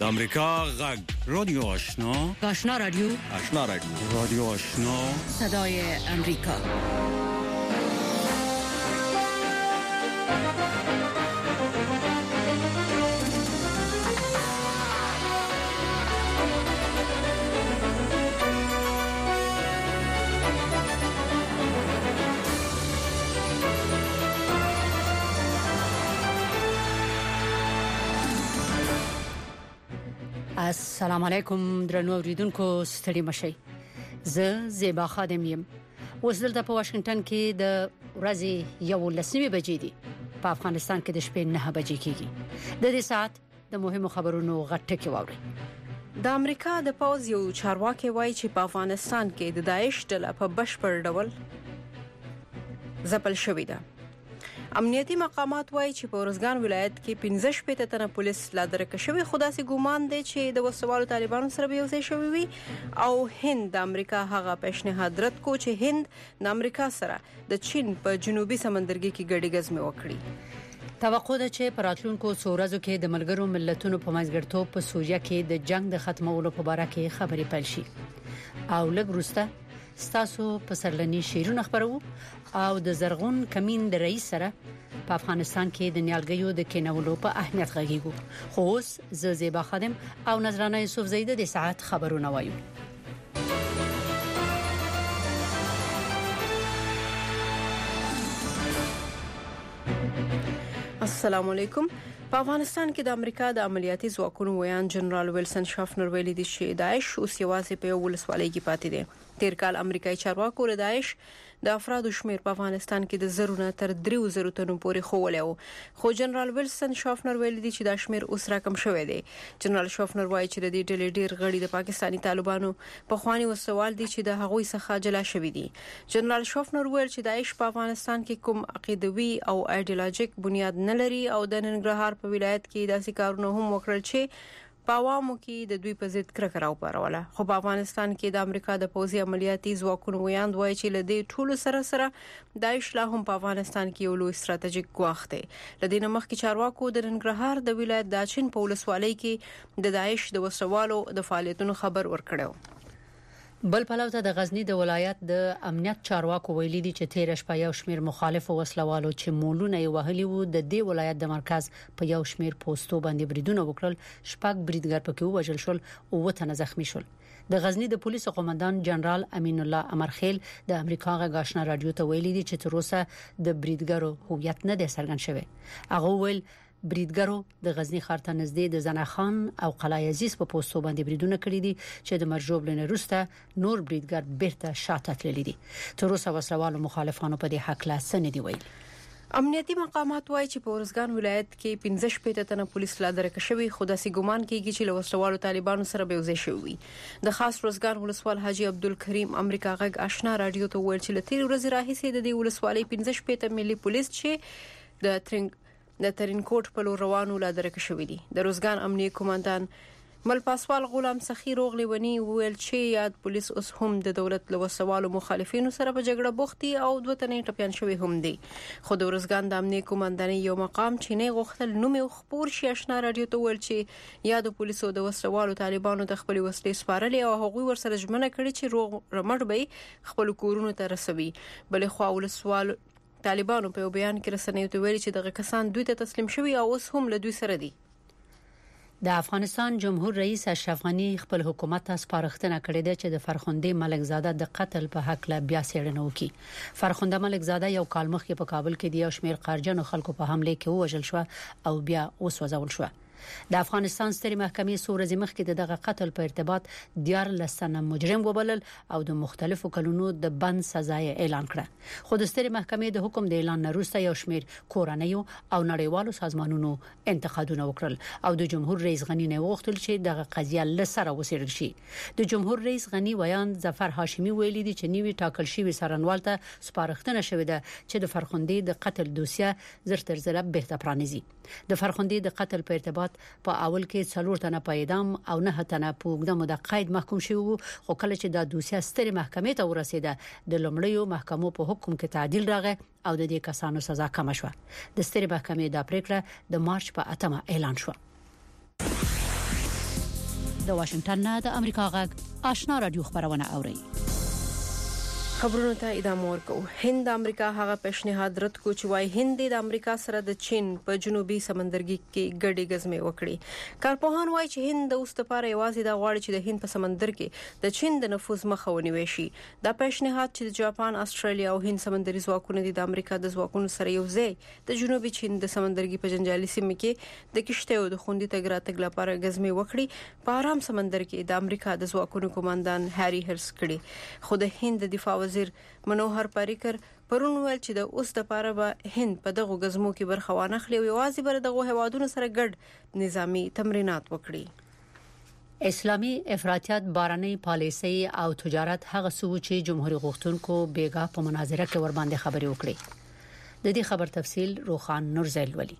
د امریکا غږ رادیو آشنا رادیو رادیو آشنا صدای امریکا. السلام علیکم درنو اوریدونکو ستړي مشئ. زه زیبا خادم یم. اوس دلته په واشنگټن کې د ورځې 11 بجې دي. په افغانستان کې د شپې 9 بجې کېږي. د دې ساعت د مهمو خبرونو غټه کې واوري. د امریکا د پوز یو چارواکي وایي چې په افغانستان کې د داعش ډله په بشپړ ډول ځپل شوې ده. امنیتي مقامات وایي چې په ورزګان ولایت کې 15 تنه پولیس لا درک شوی، خو داسې ګومان دی چې د وسوالو طالبانو سره به یو ځای شوی وي او هند د امریکا هغه پیشنهاد رد کو چې هند د امریکا سره د چین په جنوبي سمندرګي کې ګډي غزمه وکړي. توقع ده چې په راتلونکو څو ورځو کې د ملګرو ملتونو په منځګړیتوب په سوریه کې د جنگ د ختمولو په اړه کې خبرې پیل شي. او لږ وروسته ستاسو په سرلنی شیرونه خبرو او د زرغون کمین د رئیس سره په افغانستان کې د نیالګیو د کینولو په اهمیت غږیږو. خو اوس زه زیبا خادم او نظرانه یوسف زیده د ساعت خبرونه وایو. السلام علیکم. په افغانستان کې د امریکا د عملیاتي ځواکونو ویان جنرال ویلسن شافنر ویلي دی چې داعش اوس یوازې په ولسوالۍ کې پاتې دي. تیر کال امریکایي چارواکو له داعش د افرادو شمیر په افغانستان کې د زرونه تر 3000 تنو پورې خوولې، خو جنرال ویلسن شافنر ویلي دی چې دا شمیر اوس راکم شوی دی. جنرال شافنر وایي چې د دې ډلې ډیر غړي د پاکستاني طالبانو په خواني وسوال دي چې د هغوی څخه جلا شوی دي. جنرال شافنر ویل چې داعش په افغانستان کې کوم عقیدوي او ایډیولوژیک بنیاد نه لري او د ننګرهار په ولایت کې داسې کارونه هم وکړل چې په عوامو کې د دوی په ضد کرکه راوپاروله. خو په افغانستان کې د امریکا د پوځي عملیاتي ځواکونو ویاند وایي چې لدې ټولو سره داعش لا هم په افغانستان کې یو لوی ستراتیژیک ګواښ دی. لدې مخکې چارواکو د ننګرهار د ولایت د چین په ولسوالۍ کې د داعش د وسوالو د فعالیتونو خبر ورکړو. بل پلو ته د غزنی د ولایت د امنیت چارواکو ویلي دي چې 13 په یو شمیر مخالف وسلوالو چې مولونه یې وهلي وو د دې ولایت د مرکز په یو شمیر پوسټو باندې بریدونه وکړل. شپږ بریدګر پکې وژل شول او وته زخمی شول. د غزنی د پولیسو قومندان جنرال امین الله امرخیل د امریکا غږ آشنا رادیو ته ویلي دي چې تر اوسه د بریدګرو هویت نه دی څرګند شوی. هغه ویل بریدګرو د غزنی ښار ته نږدې د زناخان او قلعه عزیز په پوسټو باندې بریدونه کړی دي چې د مرجوب لنه روسته نور بریدګر بیرته شاته تللی دي. تر اوسه وسلوالو مخالفانو په دې حق لا سن دی ویل. امنیتي مقامات وایي چې په ورزګان ولایت کې 15 تنه پولیس لا درک شوی، خو داسې ګومان کیږي چې له وسلوالو طالبانو سره به وځي شوی. د خاص ورزګان ولسوال حاجی عبدالکریم امریکا غږ آشنا رادیو ته ویل چې لتیر ورځ راهیسې د دې ولسوالۍ 15 ملي پولیس چې د ترینکوټ په لور روانو لا درک شوی دي. د روزګان امنیه کمانډان مل پاسوال غلام سخی روغلی ونی ویل چې یاد پولیس اوس هم د دولت له وسوالو مخالفینو سره په جګړه بوختي او دوه تنې ټپيان شوی هم دي. خو د روزګان د امنیه کمانډاني یو مقام چې نه غوښتل نوم خبر شي آشنا رادیو ته ویل چې یاد پولیسو د وسوالو طالبانو د خپل وسلې سپارلې او هغوی ورسره ژمنه کړې چې روغ رمټ به خپل کورونو ته رسوي. بلې خو ولسوال طالبانو په بیان کې رسنیو ته ویلي چې دغه کسان دوی ته تسلیم شوي او اوس هم له دوی سره دي. د افغانستان جمهور رئیس اشرف غنی خپل حکومت ته سپارښتنه کړې ده چې د فرخنده ملکزاده د قتل په حق لا بیا څېړنه وکړي. فرخنده ملکزاده یو کال مخکې په کابل کې د یو شمېر قرجنو خلکو په حمله کې وژل شو او بیا وسوځول شو. د افغانستان سترې محکمې سورزي مخکې دغه قتل په ارتباط 14 تنه مجرم وبلل او د مختلفو کلونو د بند سزا اعلان کړه. خو د سترې محکمې د حکم د اعلان وروسته یو شمېر کورنیو او نړیوالو سازمانونو انتقادونه وکړل او د جمهور رئیس غنی نه وغوښتل چې دغه قضیه لسره وڅېړل شي. د جمهور رئیس غنی ویان ظفر هاشمی ویلي دي چې نیوی ټاکل شوی سرنوال ته سپارښتنه شوې ده چې د فرخندې د قتل دوسیه زر تر زره بهته پرانیزي. د فرخندې د قتل په ارتباط په اول کې 4 تنه په اعدام او 9 تنه په اوږده موده قید محکوم شوي، خو کله چې د دوسیه سترې محکمې ته ورسېده د لومړیو محکمو په حکم کې تعدیل راغی او د دې کسانو سزا کم شوه. د سترې محکمې د پریکړه د مارچ په 8 اعلان شو. د واشنگټن نه د امریکا غږ آشنا رادیو خبرونه اوري. خبرونه ته ادامه ورکو. هند د امریکا هغه پیشنهاد رد کو چې وايي هند د امریکا سره د چین په جنوبي سمندرګي کې ګډي غزمه وکړي. کارپوهان وايي چې هند د اوس لپاره یوازې د غواړي چې د هند په سمندر کې د چین د نفوذ مخه ونیوي شي. دا پیشنهاد چې د جاپان، استرالیا او هند سمندري ځواکونه د امریکا د ځواکونو سره یو ځای د جنوبي چین د سمندرګي په جنجالي سیمه کې د کشته او د خوندې تګ راتګ لپاره غزمه وکړي. په آرام سمندر کې د امریکا د ځواکونو کمانډان هاري هرس کړي. خو د هند د دفاع وزیر منوهر پاریکر پرون ویل چې د اوس د پاره به هند په دغه غزمو کې برخه وانخلي او یوازې بر دغه هوادونو سره ګډ نظامی تمرینات وکړي. اسلامي افراطیت، بارنۍ پالیسي او تجارت هغه څه چې جمهوریت غوښتونکو بیګا په مناظره کې ور باندې خبرې وکړي. د دې خبر تفصیل روخان نورزل ولی.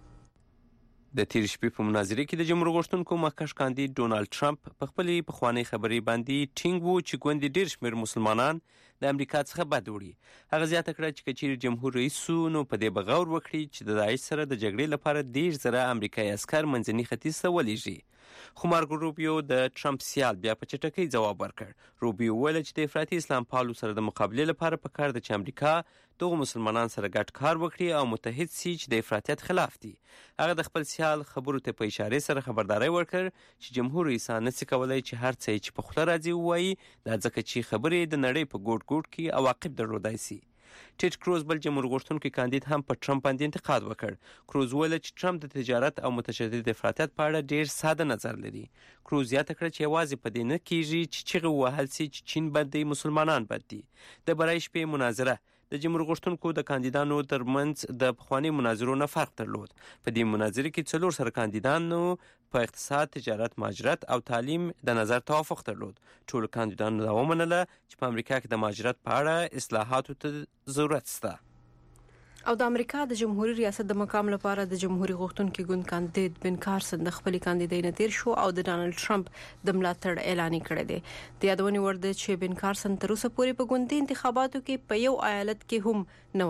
د تیر شپې په مناظره کې د جمهوریت غوښتونکو مخکښ کاندید ډونالد ټرمپ په خپلې پخوانی خبرې باندې ټینګ وو چې ګوندې ډیر شمېر مسلمانان د امریکا څخه بد وړي. هغه زیاته کړه چې کچېر جمهور رئیس نو په دې بغاور وکړي چې د داعش سره د جګړې لپاره 10,000 امریکایي عسكر منځني ختیځ ته ولېږي. خو مارکو روبیو د ټرمپ سیال بیا په چټکۍ جواب ورکړ. روبیو ویل چې د افراطي اسلام پالو سره د مقابله لپاره پکار د امریکا دغه مسلمانان سره ګډ کار وکړي او متحد شي چې د افراطیت خلاف دي. هغه د خپل سیال خبرو ته په اشاره سره خبرداري ورکړ چې جمهور رئیس نشي کولای چې هر څه چې په خپل راځي وایي، دا ځکه چې خبرې د نړۍ په ګوټ کې عواقب درلودای شي. ټیډ کروز بل جمهور غوښتونکي کاندید هم په ټرمپ باندې انتقاد وکړ. کروز ویل چې ټرمپ د تجارت او متشدد افراطیت په اړه ډیر ساده نظر لري. کروز یاد کړ چې یوازې په دې نه کیږي چې چیغه وهل سي چې چین باندې مسلمانان بد دي. د برای شپې مناظره د جمهور غوښتونکو د کاندیدانو ترمنځ د پخوانی مناظرو نه فرق درلود. په دې مناظره کې 4 سره کاندیدانو په اقتصاد، تجارت، مهاجرت او تعلیم د نظر توافق درلود. ټول کاندیدانو دا ومنله چې په امریکا کې د مهاجرت په اړه اصلاحاتو ته ضرورت شته. او د امریکا د جمهوریت ریاست د مقام لپاره د جمهوریت غوښتونکو ګوند کاندید بن کارسن د خپل کاندیدای نه تیر شو او د ډانلډ ټرمپ د ملاتړ اعلان کړی دی. د یادونې ور ده چې بن کارسن تر اوسه پورې په ګوندي انتخاباتو کې په یو ایالت کې هم نه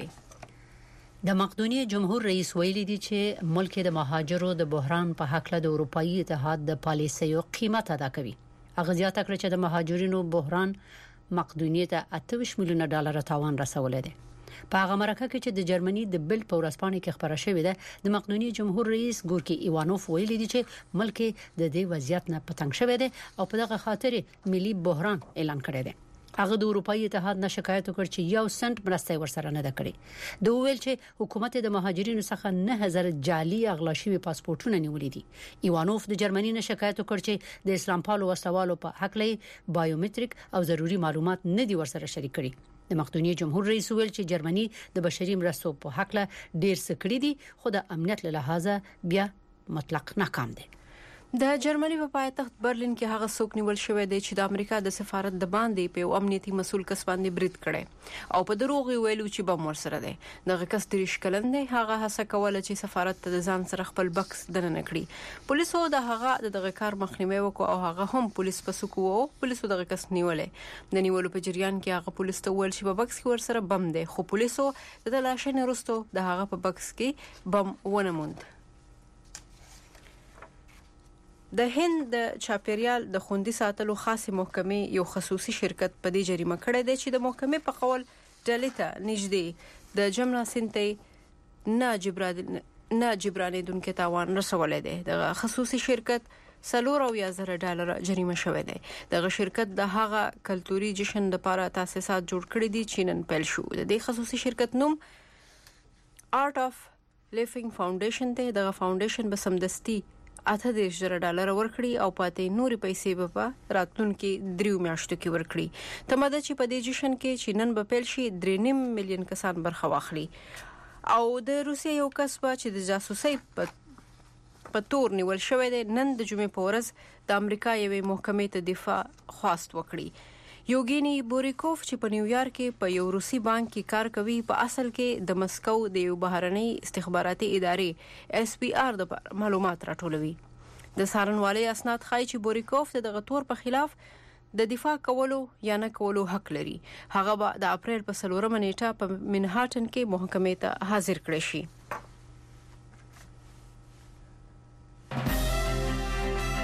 وګټلې. د مقدونیې جمهور رئیس ویلي دی چې ملک د مهاجرو د بحران په حق له د اروپאי اتحاد د پالیسیو قیمت ادا کوي. هغه زیاته کړ چې د مهاجرینو بحران مقدونیې ته 28 میلیون ډالر تاوان رسولی دی. په هغه مرکه کې چې د جرمني د بل په ورځپاڼه کې خبره شوې ده، د مقدونیې جمهور رئیس ګورکی ایوانوف ویلي دی چې ملک د دې وضعیت نه پتنګ شوی دی او په دغه خاطر ملي بحران اعلان کړی دی. هغه د اروپאי اتحاد نه شکایت وکړ چې 1 سنت مرسته ورسره نه ده کړې. دوی ویل چې حکومت د مهاجرینو څخه 9000 جعلي اغلا شوی پاسپورتونه نیولې دي. ایوانوف د جرمني نه شکایت وکړ چې د اسلام پالو وسوالو په حق له بایومټریک او ضروری معلومات نه دي ورسره شریک کړي. د مقدونیې جمهور رئیس ویل چې جرمني د بشري مرستو په حق له ډیر څه کړی دي، خو د امنیت له لحاظه بیا مطلق ناکام دي. د جرمني په پایتخت برلین کې هغه څوک نیول شوی دی چې د امریکا د سفارت د باندې په امنیتي مسول کس باندې برید کړي او په دروغ ویلو چې بم ورسره دی. دغه کس 30 کلن دی. هغه هڅه کوله چې سفارت ته د ځان سره خپل بکس دننه کړي. پولیسو د هغه دغه کار مخنیوي وکړ او هغه هم پولیس پسکو او پولیسو دغه کس نیولې. د نیولو په جریان کې هغه پولیس ته ویل چې په بکس کې ورسره بم دی، خو پولیسو د تلاشۍ وروسته د هغه په بکس کې بم ونه موند. د هند د چاپیریال د خوندي ساتلو خاصه محکمې یو خصوصي شرکت په دې جریمه کړې ده چې د محکمې په قول ډلې ته نږدې د جمنا سنتي نه جبرانیدونکو تاوان رسولې ده. د خصوصي شرکت $4,000 جریمه شوې ده. دغه شرکت د هغه کلتوري جشن لپاره تاسیسات جوړ کړی دي چې نن پیل شو. د دې خصوصي شرکت نوم آرت اف لیفینګ فاونډیشن ته. دغه فاونډیشن به سمدستي $8,000 ورکړي او پاتې نوري پیسې په راتلونکو 3 میاشتو کې ورکړي. تماده چې په دې جشن کې چې نن به پیل شي 3.5 میلیون کسان برخه واخلي. او د روسیې یو کس چې د جاسوسۍ په تور نیول شوی دی نن د جمعې په ورځ د امریکا یوې محکمې ته دفاع خواست وکړي. یوګینی بوریکوف چې په نیویارک کې په یو روسي بانک کې کار کوي په اصل کې د مسکو د یو بهرنۍ استخباراتي ادارې SPR د معلومات راټولوي. د څارنوالۍ اسناد ښایي چې بوریکوف دغه تور په خلاف د دفاع کولو یا نه کولو حق لري. هغه به د اپریل په 4 نیټه په منهاټن کې محکمې ته حاضر کړي شي.